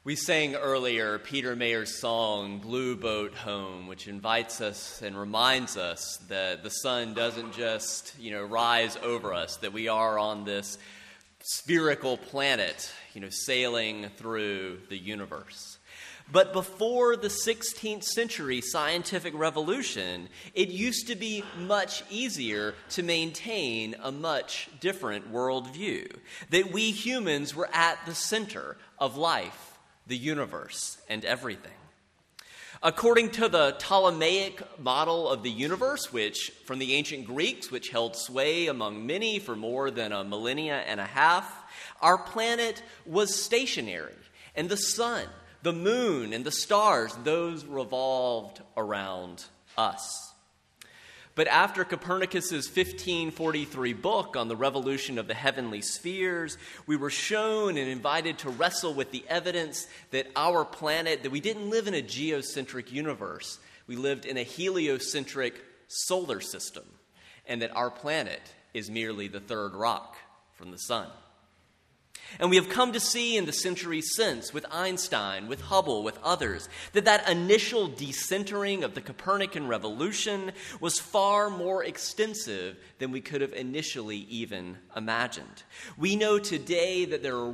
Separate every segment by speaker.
Speaker 1: We sang earlier Peter Mayer's song, Blue Boat Home, which invites us and reminds us that the sun doesn't just, rise over us, that we are on this spherical planet, sailing through the universe. But before the 16th century scientific revolution, it used to be much easier to maintain a much different worldview, that we humans were at the center of life, the universe, and everything. According to the Ptolemaic model of the universe, which from the ancient Greeks, which held sway among many for more than a millennia and a half, our planet was stationary, and the sun, the moon, and the stars, those revolved around us. But after Copernicus's 1543 book on the revolution of the heavenly spheres, we were shown and invited to wrestle with the evidence that our planet, that we didn't live in a geocentric universe, we lived in a heliocentric solar system, and that our planet is merely the third rock from the sun. And we have come to see in the centuries since, with Einstein, with Hubble, with others, that initial decentering of the Copernican revolution was far more extensive than we could have initially even imagined. We know today that there are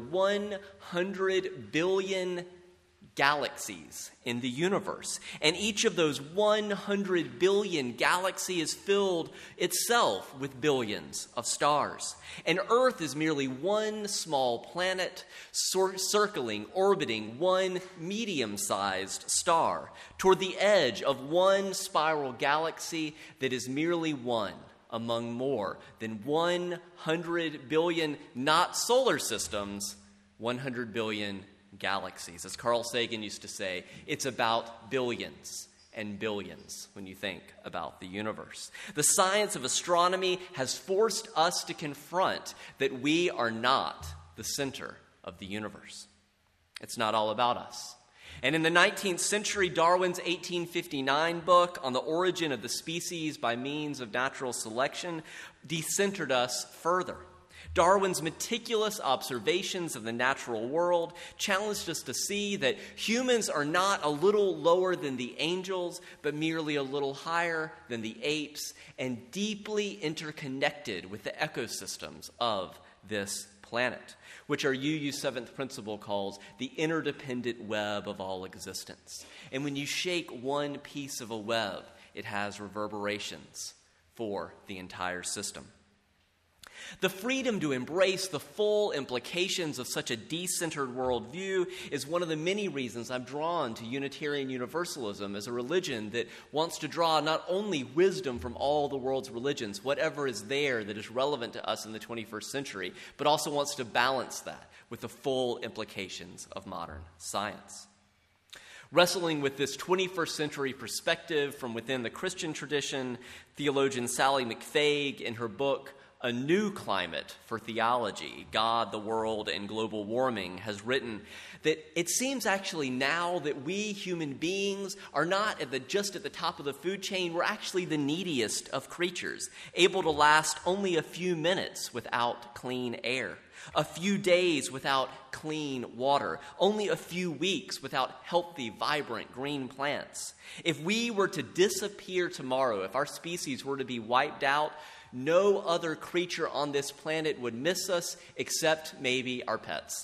Speaker 1: 100 billion galaxies in the universe, and each of those 100 billion galaxies is filled itself with billions of stars. And Earth is merely one small planet circling, orbiting one medium-sized star toward the edge of one spiral galaxy that is merely one among more than 100 billion, not solar systems, 100 billion galaxies. As Carl Sagan used to say, it's about billions and billions when you think about the universe. The science of astronomy has forced us to confront that we are not the center of the universe. It's not all about us. And in the 19th century, Darwin's 1859 book on the origin of the species by means of natural selection decentered us further. Darwin's meticulous observations of the natural world challenged us to see that humans are not a little lower than the angels, but merely a little higher than the apes, and deeply interconnected with the ecosystems of this planet, which our UU 7th principle calls the interdependent web of all existence. And when you shake one piece of a web, it has reverberations for the entire system. The freedom to embrace the full implications of such a decentered worldview is one of the many reasons I'm drawn to Unitarian Universalism as a religion that wants to draw not only wisdom from all the world's religions, whatever is there that is relevant to us in the 21st century, but also wants to balance that with the full implications of modern science. Wrestling with this 21st century perspective from within the Christian tradition, theologian Sally McFague, in her book, A New Climate for Theology, God, the World, and Global Warming, has written that it seems actually now that we human beings are not just at the top of the food chain. We're actually the neediest of creatures, able to last only a few minutes without clean air, a few days without clean water, only a few weeks without healthy, vibrant green plants. If we were to disappear tomorrow, if our species were to be wiped out, no other creature on this planet would miss us except maybe our pets.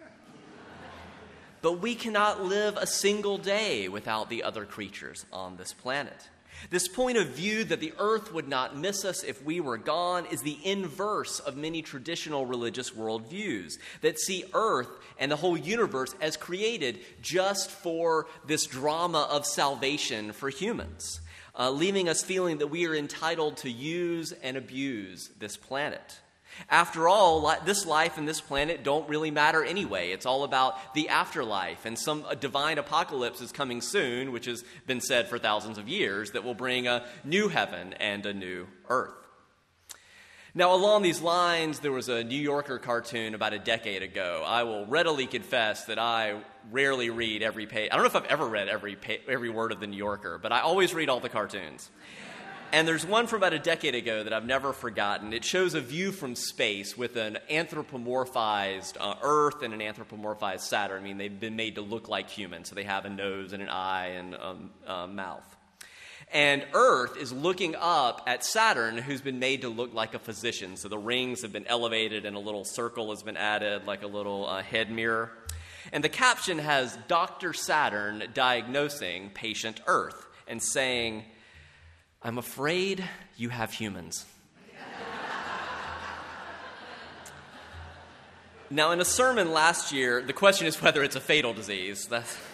Speaker 1: But we cannot live a single day without the other creatures on this planet. This point of view that the earth would not miss us if we were gone is the inverse of many traditional religious worldviews that see earth and the whole universe as created just for this drama of salvation for humans. Leaving us feeling that we are entitled to use and abuse this planet. After all, this life and this planet don't really matter anyway. It's all about the afterlife, and some divine apocalypse is coming soon, which has been said for thousands of years, that will bring a new heaven and a new earth. Now, along these lines, there was a New Yorker cartoon about a decade ago. I will readily confess that I rarely read every page. I don't know if I've ever read every word of the New Yorker, but I always read all the cartoons. And there's one from about a decade ago that I've never forgotten. It shows a view from space with an anthropomorphized Earth and an anthropomorphized Saturn. I mean, they've been made to look like humans, so they have a nose and an eye and a mouth. And Earth is looking up at Saturn, who's been made to look like a physician. So the rings have been elevated and a little circle has been added, like a little head mirror. And the caption has Dr. Saturn diagnosing patient Earth and saying, "I'm afraid you have humans." Now, in a sermon last year, the question is whether it's a fatal disease.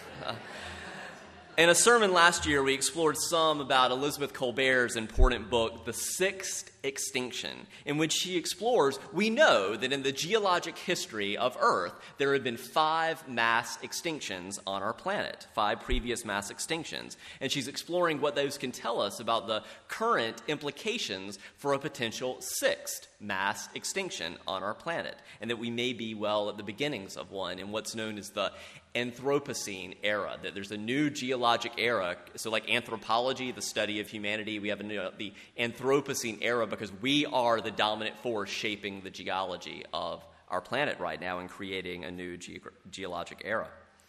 Speaker 1: In a sermon last year, we explored some about Elizabeth Colbert's important book, The Sixth Extinction, in which she explores, we know that in the geologic history of Earth, there have been 5 mass extinctions on our planet, 5 previous mass extinctions. And she's exploring what those can tell us about the current implications for a potential 6th mass extinction on our planet, and that we may be well at the beginnings of one in what's known as the Anthropocene era, that there's a new geologic era. So like anthropology, the study of humanity, we have the Anthropocene era because we are the dominant force shaping the geology of our planet right now and creating a new geologic era.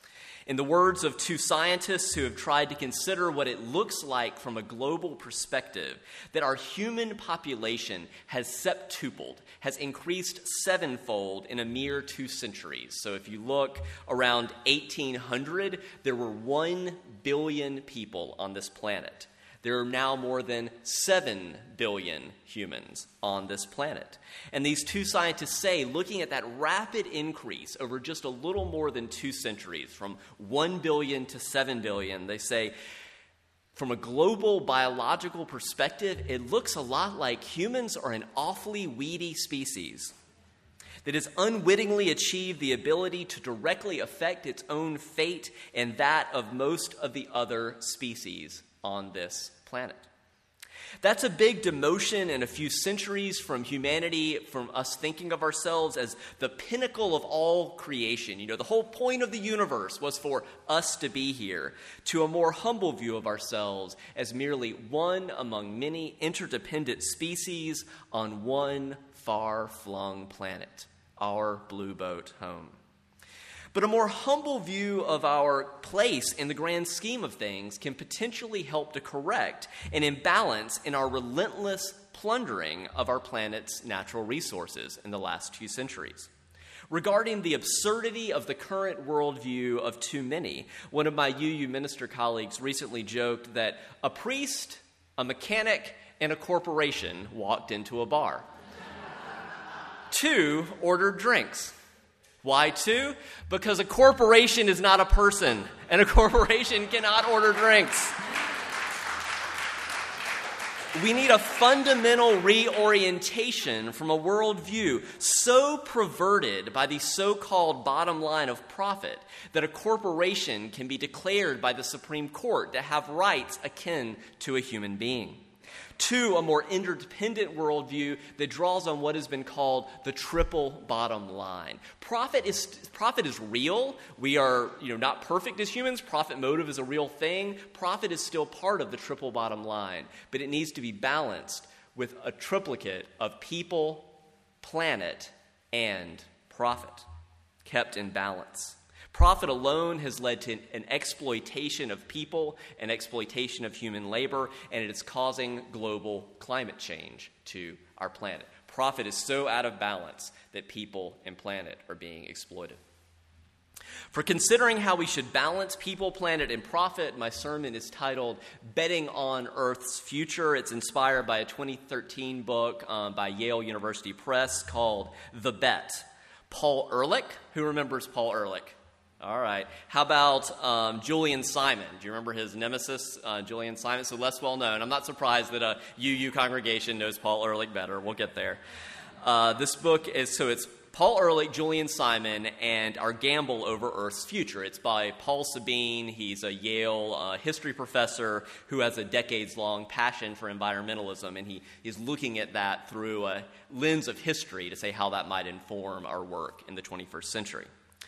Speaker 1: In the words of 2 scientists who have tried to consider what it looks like from a global perspective, that our human population has septupled, has increased 7-fold in a mere 2 centuries. So if you look around 1800, there were 1 billion people on this planet. There are now more than 7 billion humans on this planet. And these 2 scientists say, looking at that rapid increase over just a little more than 2 centuries, from 1 billion to 7 billion, they say, from a global biological perspective, it looks a lot like humans are an awfully weedy species that has unwittingly achieved the ability to directly affect its own fate and that of most of the other species on this planet. That's a big demotion in a few centuries from humanity, from us thinking of ourselves as the pinnacle of all creation. You know, the whole point of the universe was for us to be here, to a more humble view of ourselves as merely one among many interdependent species on one far-flung planet, our blue boat home. But a more humble view of our place in the grand scheme of things can potentially help to correct an imbalance in our relentless plundering of our planet's natural resources in the last 2 centuries. Regarding the absurdity of the current worldview of too many, one of my UU minister colleagues recently joked that a priest, a mechanic, and a corporation walked into a bar. 2 ordered drinks. Why 2? Because a corporation is not a person, and a corporation cannot order drinks. We need a fundamental reorientation from a worldview so perverted by the so-called bottom line of profit that a corporation can be declared by the Supreme Court to have rights akin to a human being. 2, a more interdependent worldview that draws on what has been called the triple bottom line. Profit is real. We are, not perfect as humans. Profit motive is a real thing. Profit is still part of the triple bottom line, but it needs to be balanced with a triplicate of people, planet, and profit, kept in balance. Profit alone has led to an exploitation of people, an exploitation of human labor, and it is causing global climate change to our planet. Profit is so out of balance that people and planet are being exploited. For considering how we should balance people, planet, and profit, my sermon is titled Betting on Earth's Future. It's inspired by a 2013 book by Yale University Press called The Bet. Paul Ehrlich. Who remembers Paul Ehrlich? All right. How about Julian Simon? Do you remember his nemesis, Julian Simon? So less well known. I'm not surprised that a UU congregation knows Paul Ehrlich better. We'll get there. This book it's Paul Ehrlich, Julian Simon, and Our Gamble Over Earth's Future. It's by Paul Sabine. He's a Yale history professor who has a decades-long passion for environmentalism, and he is looking at that through a lens of history to say how that might inform our work in the 21st century.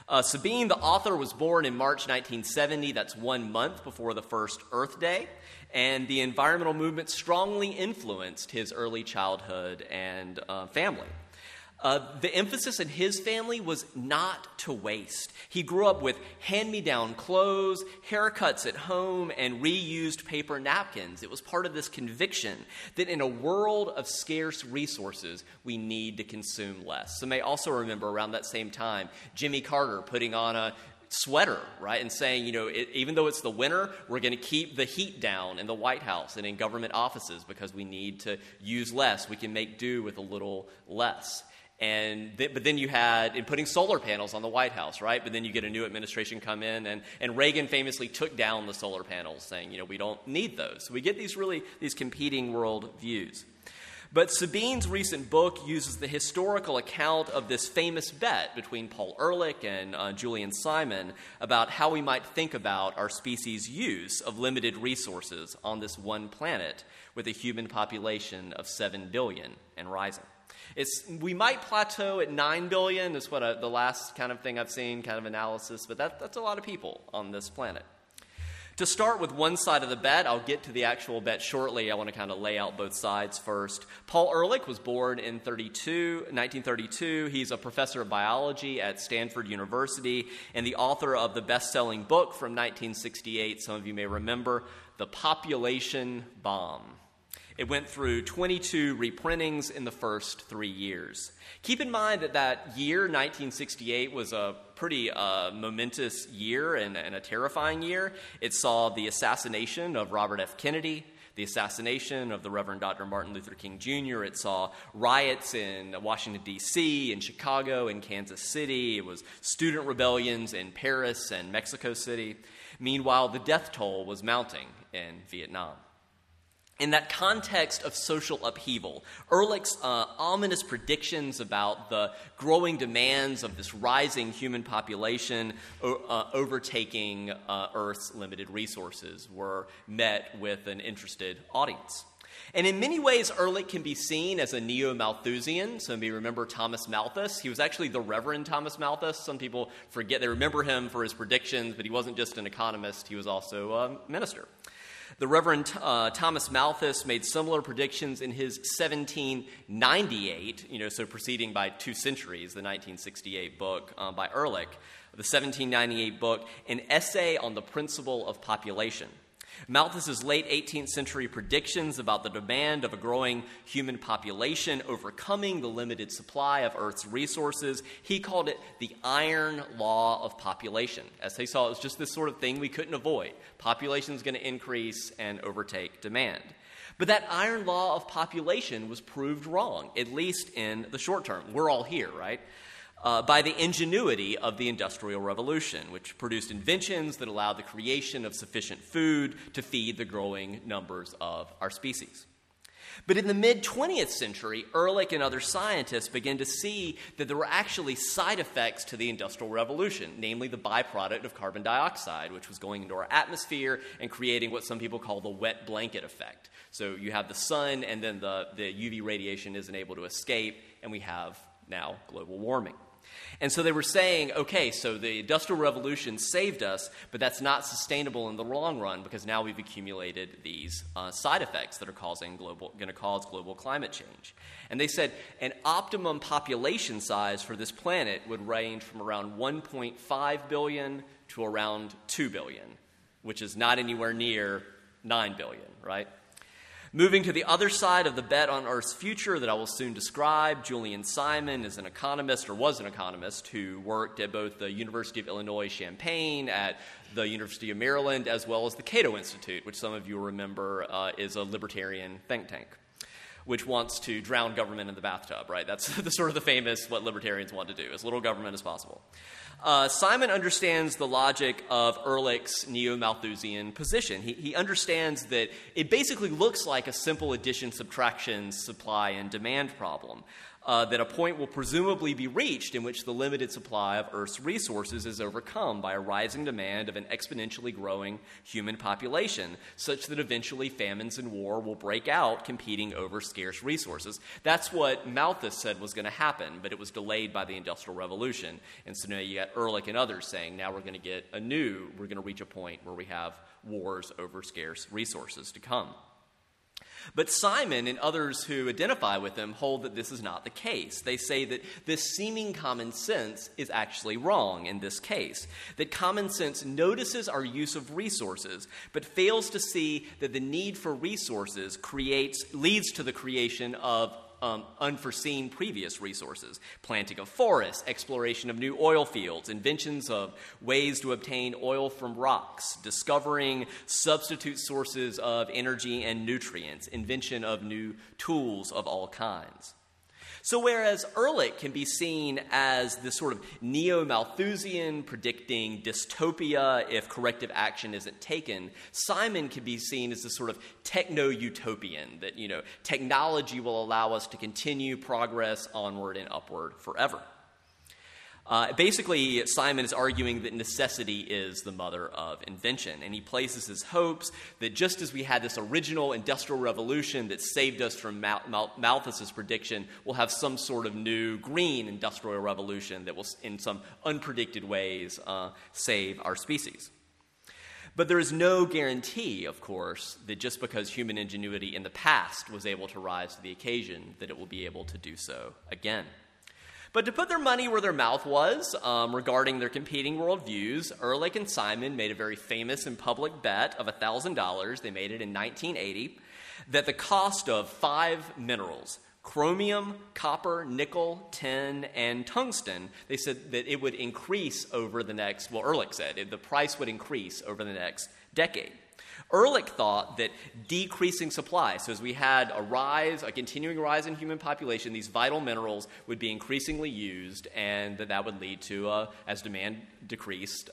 Speaker 1: Sabine, the author, was born in March 1970. That's 1 month before the first Earth Day. And the environmental movement strongly influenced his early childhood and family. The emphasis in his family was not to waste. He grew up with hand-me-down clothes, haircuts at home, and reused paper napkins. It was part of this conviction that in a world of scarce resources, we need to consume less. Some may also remember around that same time, Jimmy Carter putting on a sweater, right, and saying, even though it's the winter, we're going to keep the heat down in the White House and in government offices because we need to use less. We can make do with a little less. But then you had, in putting solar panels on the White House, right? But then you get a new administration come in, and Reagan famously took down the solar panels, saying, we don't need those. So we get these competing world views. But Sabine's recent book uses the historical account of this famous bet between Paul Ehrlich and Julian Simon about how we might think about our species' use of limited resources on this one planet with a human population of 7 billion and rising. We might plateau at 9 billion, is what the last kind of thing I've seen, kind of analysis, but that's a lot of people on this planet. To start with one side of the bet, I'll get to the actual bet shortly. I want to kind of lay out both sides first. Paul Ehrlich was born in 1932. He's a professor of biology at Stanford University and the author of the best-selling book from 1968, some of you may remember, The Population Bomb. It went through 22 reprintings in the first 3 years. Keep in mind that year, 1968, was a pretty momentous year and a terrifying year. It saw the assassination of Robert F. Kennedy, the assassination of the Reverend Dr. Martin Luther King Jr. It saw riots in Washington, D.C., in Chicago, in Kansas City. It was student rebellions in Paris and Mexico City. Meanwhile, the death toll was mounting in Vietnam. In that context of social upheaval, Ehrlich's ominous predictions about the growing demands of this rising human population overtaking Earth's limited resources were met with an interested audience. And in many ways, Ehrlich can be seen as a neo-Malthusian. Some of you remember Thomas Malthus. He was actually the Reverend Thomas Malthus. Some people forget, they remember him for his predictions, but he wasn't just an economist, he was also a minister. The Reverend Thomas Malthus made similar predictions in his 1798, so preceding by 2 centuries, the 1968 book by Ehrlich, the 1798 book, An Essay on the Principle of Population. Malthus's late 18th century predictions about the demand of a growing human population overcoming the limited supply of Earth's resources, he called it the iron law of population. As he saw, it was just this sort of thing we couldn't avoid. Population is going to increase and overtake demand. But that iron law of population was proved wrong, at least in the short term. We're all here, right? By the ingenuity of the Industrial Revolution, which produced inventions that allowed the creation of sufficient food to feed the growing numbers of our species. But in the mid-20th century, Ehrlich and other scientists began to see that there were actually side effects to the Industrial Revolution, namely the byproduct of carbon dioxide, which was going into our atmosphere and creating what some people call the wet blanket effect. So you have the sun, and then the UV radiation isn't able to escape, and we have now global warming. And so they were saying, okay, so the Industrial Revolution saved us, but that's not sustainable in the long run because now we've accumulated these side effects that are going to cause global climate change. And they said an optimum population size for this planet would range from around 1.5 billion to around 2 billion, which is not anywhere near 9 billion, right? Moving to the other side of the bet on Earth's future that I will soon describe, Julian Simon is an economist, or was an economist, who worked at both the University of Illinois Champaign, at the University of Maryland, as well as the Cato Institute, which some of you will remember is a libertarian think tank, which wants to drown government in the bathtub, right? That's the sort of the famous what libertarians want to do, as little government as possible. Simon understands the logic of Ehrlich's neo-Malthusian position. He understands that it basically looks like a simple addition, subtraction, supply, and demand problem. that a point will presumably be reached in which the limited supply of Earth's resources is overcome by a rising demand of an exponentially growing human population, such that eventually famines and war will break out, competing over scarce resources. That's what Malthus said was going to happen, but it was delayed by the Industrial Revolution. And so now you got Ehrlich and others saying, now we're going to reach a point where we have wars over scarce resources to come. But Simon and others who identify with him hold that this is not the case. They say that this seeming common sense is actually wrong in this case, that common sense notices our use of resources, but fails to see that the need for resources leads to the creation of unforeseen previous resources, planting of forests, exploration of new oil fields, inventions of ways to obtain oil from rocks, discovering substitute sources of energy and nutrients, invention of new tools of all kinds. So whereas Ehrlich can be seen as the sort of neo-Malthusian predicting dystopia if corrective action isn't taken, Simon can be seen as the sort of techno-utopian, that, technology will allow us to continue progress onward and upward forever. Basically, Simon is arguing that necessity is the mother of invention, and he places his hopes that just as we had this original industrial revolution that saved us from Malthus's prediction, we'll have some sort of new green industrial revolution that will, in some unpredicted ways, save our species. But there is no guarantee, of course, that just because human ingenuity in the past was able to rise to the occasion, that it will be able to do so again. But to put their money where their mouth was regarding their competing worldviews, Ehrlich and Simon made a very famous and public bet of $1,000. They made it in 1980, that the cost of 5 minerals, chromium, copper, nickel, tin, and tungsten, they said that it would increase over the next, Ehrlich said, the price would increase over the next decade. Ehrlich thought that decreasing supply, so as we had a continuing rise in human population, these vital minerals would be increasingly used, and that would lead to, as demand increased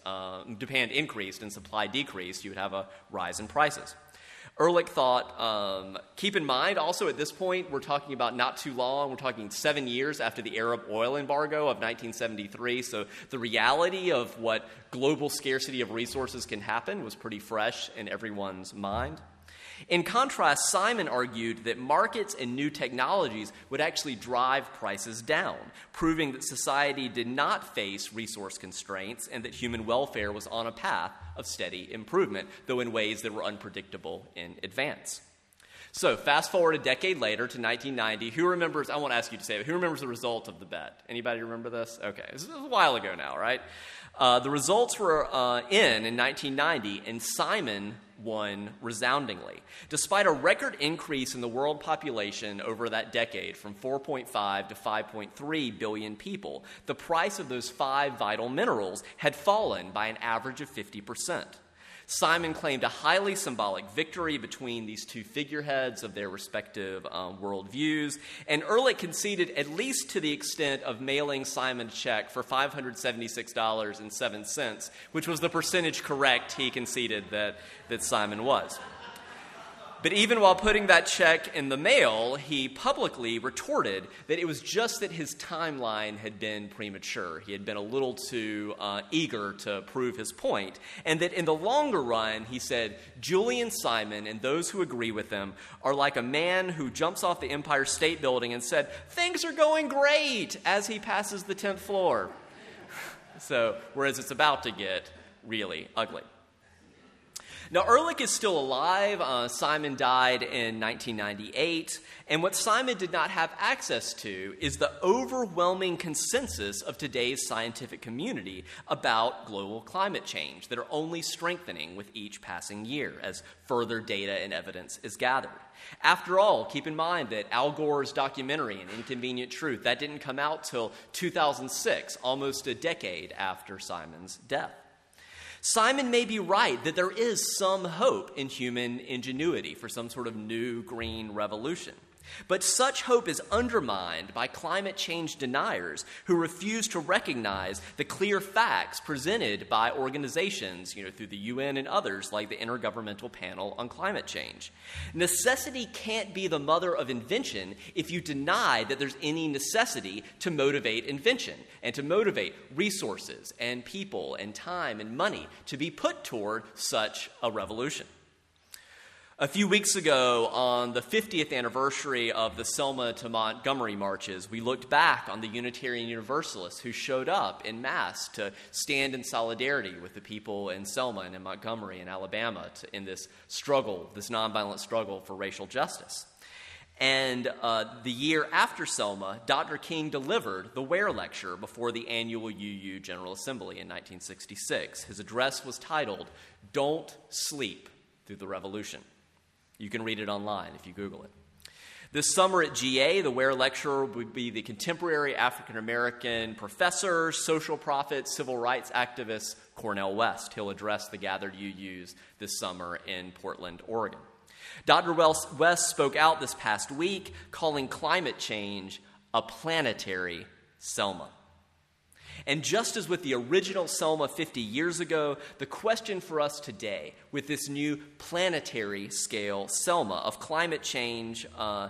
Speaker 1: and supply decreased, you would have a rise in prices. Ehrlich thought, keep in mind also at this point, we're talking about not too long, we're talking 7 years after the Arab oil embargo of 1973, so the reality of what global scarcity of resources can happen was pretty fresh in everyone's mind. In contrast, Simon argued that markets and new technologies would actually drive prices down, proving that society did not face resource constraints and that human welfare was on a path of steady improvement, though in ways that were unpredictable in advance. So fast forward a decade later to 1990. Who remembers, I won't ask you to say it, but who remembers the result of the bet? Anybody remember this? Okay, this was a while ago now, right? The results were in 1990, and Simon won resoundingly. Despite a record increase in the world population over that decade from 4.5 to 5.3 billion people, the price of those 5 vital minerals had fallen by an average of 50%. Simon claimed a highly symbolic victory between these two figureheads of their respective worldviews, and Ehrlich conceded at least to the extent of mailing Simon a check for $576.07, which was the percentage correct he conceded that Simon was. But even while putting that check in the mail, he publicly retorted that it was just that his timeline had been premature. He had been a little too eager to prove his point, and that in the longer run, he said, Julian Simon and those who agree with him are like a man who jumps off the Empire State Building and said, "Things are going great," as he passes the 10th floor. So, whereas it's about to get really ugly. Now, Ehrlich is still alive. Simon died in 1998. And what Simon did not have access to is the overwhelming consensus of today's scientific community about global climate change that are only strengthening with each passing year as further data and evidence is gathered. After all, keep in mind that Al Gore's documentary, An Inconvenient Truth, that didn't come out till 2006, almost a decade after Simon's death. Simon may be right that there is some hope in human ingenuity for some sort of new green revolution. But such hope is undermined by climate change deniers who refuse to recognize the clear facts presented by organizations, through the UN and others like the Intergovernmental Panel on Climate Change. Necessity can't be the mother of invention if you deny that there's any necessity to motivate invention and to motivate resources and people and time and money to be put toward such a revolution. A few weeks ago, on the 50th anniversary of the Selma to Montgomery marches, we looked back on the Unitarian Universalists who showed up en masse to stand in solidarity with the people in Selma and in Montgomery and Alabama in this struggle, this nonviolent struggle for racial justice. And the year after Selma, Dr. King delivered the Ware Lecture before the annual UU General Assembly in 1966. His address was titled, "Don't Sleep Through the Revolution." You can read it online if you Google it. This summer at GA, the Ware Lecturer would be the contemporary African-American professor, social prophet, civil rights activist Cornel West. He'll address the gathered UUs this summer in Portland, Oregon. Dr. West spoke out this past week, calling climate change a planetary Selma. And just as with the original Selma 50 years ago, the question for us today, with this new planetary scale Selma of climate change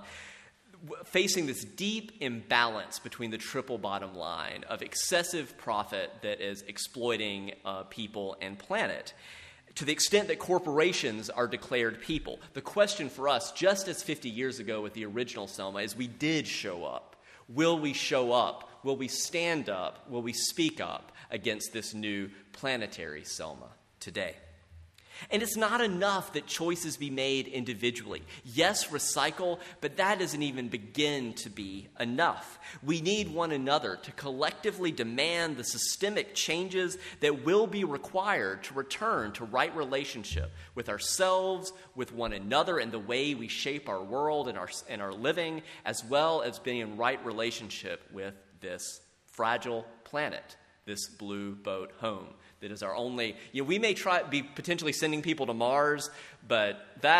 Speaker 1: facing this deep imbalance between the triple bottom line of excessive profit that is exploiting people and planet, to the extent that corporations are declared people, the question for us, just as 50 years ago with the original Selma, is we did show up. Will we show up? Will we stand up? Will we speak up against this new planetary Selma today? And it's not enough that choices be made individually. Yes, recycle, but that doesn't even begin to be enough. We need one another to collectively demand the systemic changes that will be required to return to right relationship with ourselves, with one another, and the way we shape our world and our living, as well as being in right relationship with this fragile planet, this blue boat home. That is our only, we may be potentially sending people to Mars, but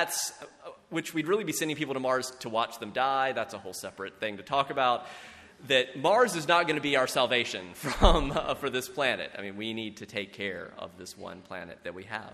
Speaker 1: which we'd really be sending people to Mars to watch them die. That's a whole separate thing to talk about. That Mars is not going to be our salvation for this planet. I mean, we need to take care of this one planet that we have.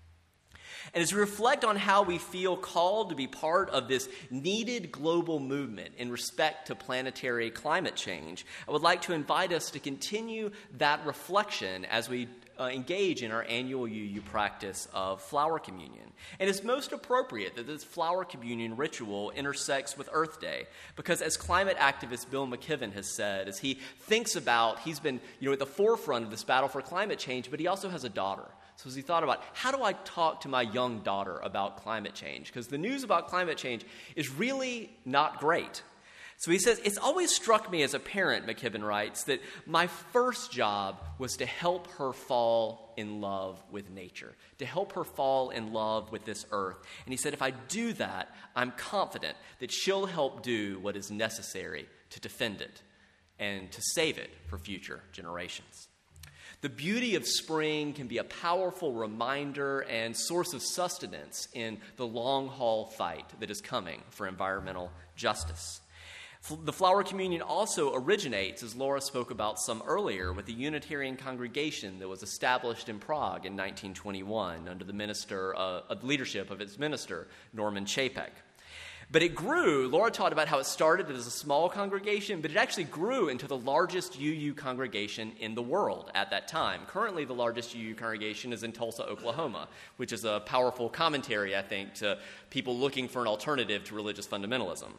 Speaker 1: And as we reflect on how we feel called to be part of this needed global movement in respect to planetary climate change, I would like to invite us to continue that reflection as we engage in our annual UU practice of flower communion. And it's most appropriate that this flower communion ritual intersects with Earth Day, because as climate activist Bill McKibben has said, as he thinks about, he's been at the forefront of this battle for climate change, but he also has a daughter. So as he thought about, how do I talk to my young daughter about climate change? Because the news about climate change is really not great. So he says, it's always struck me as a parent, McKibben writes, that my first job was to help her fall in love with nature, to help her fall in love with this earth. And he said, if I do that, I'm confident that she'll help do what is necessary to defend it and to save it for future generations. The beauty of spring can be a powerful reminder and source of sustenance in the long-haul fight that is coming for environmental justice. The flower communion also originates, as Laura spoke about some earlier, with the Unitarian congregation that was established in Prague in 1921 under the leadership of its minister, Norman Chapek. But it grew. Laura talked about how it started as a small congregation, but it actually grew into the largest UU congregation in the world at that time. Currently, the largest UU congregation is in Tulsa, Oklahoma, which is a powerful commentary, I think, to people looking for an alternative to religious fundamentalism.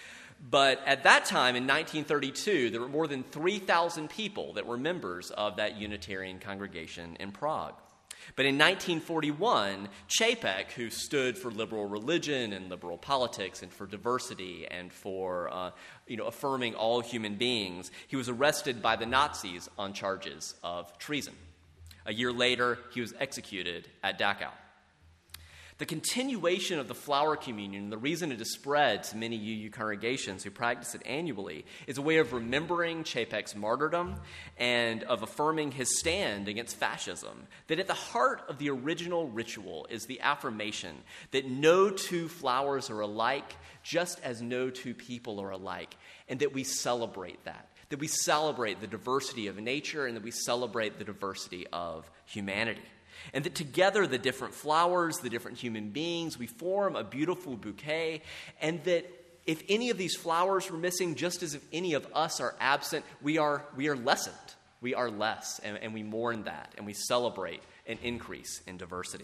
Speaker 1: But at that time, in 1932, there were more than 3,000 people that were members of that Unitarian congregation in Prague. But in 1941, Chapek, who stood for liberal religion and liberal politics and for diversity and for affirming all human beings, he was arrested by the Nazis on charges of treason. A year later, he was executed at Dachau. The continuation of the flower communion, the reason it is spread to many UU congregations who practice it annually, is a way of remembering Chapek's martyrdom and of affirming his stand against fascism. That at the heart of the original ritual is the affirmation that no two flowers are alike, just as no two people are alike, and that we celebrate that. That we celebrate the diversity of nature and that we celebrate the diversity of humanity. And that together, the different flowers, the different human beings, we form a beautiful bouquet. And that if any of these flowers were missing, just as if any of us are absent, we are lessened. We are less, and we mourn that, and we celebrate an increase in diversity.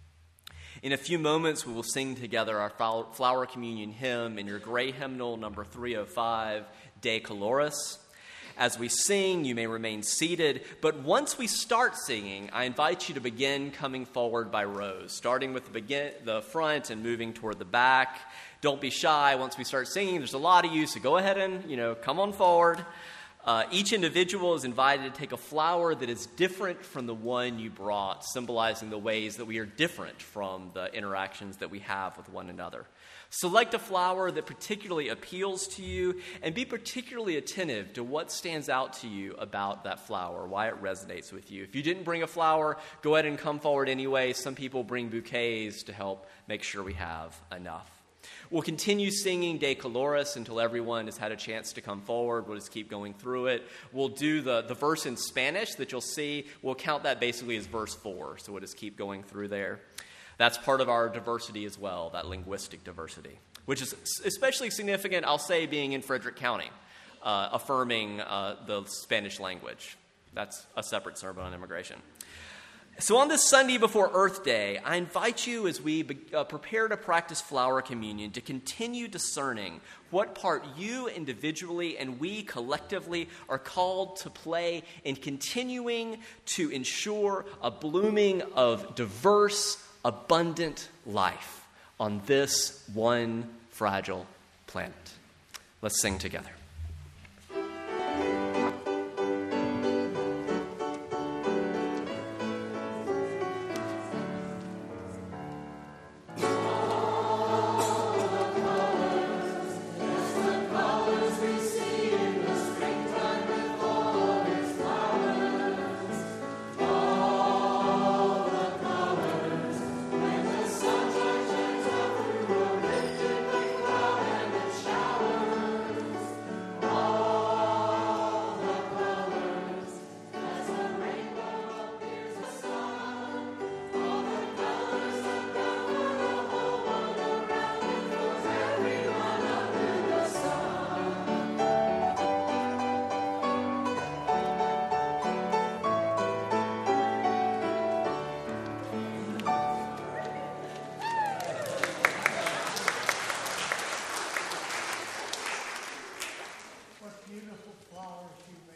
Speaker 1: In a few moments, we will sing together our flower communion hymn in your gray hymnal, number 305, De Coloris. As we sing, you may remain seated, but once we start singing, I invite you to begin coming forward by rows, starting with the front and moving toward the back. Don't be shy. Once we start singing, there's a lot of you, so go ahead and, come on forward. Each individual is invited to take a flower that is different from the one you brought, symbolizing the ways that we are different from the interactions that we have with one another. Select a flower that particularly appeals to you and be particularly attentive to what stands out to you about that flower, why it resonates with you. If you didn't bring a flower, go ahead and come forward anyway. Some people bring bouquets to help make sure we have enough. We'll continue singing De Coloris until everyone has had a chance to come forward. We'll just keep going through it. We'll do the verse in Spanish that you'll see. We'll count that basically as verse 4, so we'll just keep going through there. That's part of our diversity as well, that linguistic diversity, which is especially significant, I'll say, being in Frederick County, affirming the Spanish language. That's a separate sermon on immigration. So on this Sunday before Earth Day, I invite you as we prepare to practice flower communion to continue discerning what part you individually and we collectively are called to play in continuing to ensure a blooming of diverse, abundant life on this one fragile planet. Let's sing together.
Speaker 2: Beautiful flowers you